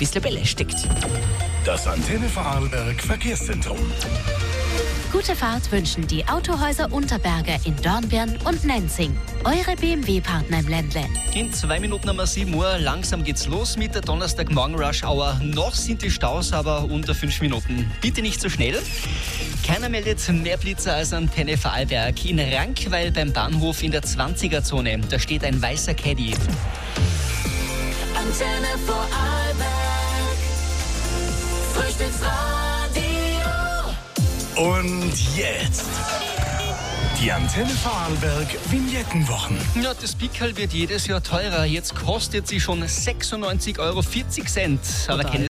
bisschen belästigt. Das Antenne Vorarlberg Verkehrszentrum. Gute Fahrt wünschen die Autohäuser Unterberger in Dornbirn und Nenzing. Eure BMW-Partner im Ländle. In 2 Minuten haben wir 7 Uhr. Langsam geht's los mit der Donnerstagmorgen-Rush-Hour. Noch sind die Staus aber unter 5 Minuten. Bitte nicht so schnell. Keiner meldet mehr Blitzer als Antenne Vorarlberg. In Rankweil beim Bahnhof in der 20er-Zone. Da steht ein weißer Caddy. Antenne Vorarlberg. Frühstücksradio. Und jetzt die Antenne Vorarlberg Vignettenwochen. Ja, das Pickerl wird jedes Jahr teurer. Jetzt kostet sie schon 96,40 €. Aber kennen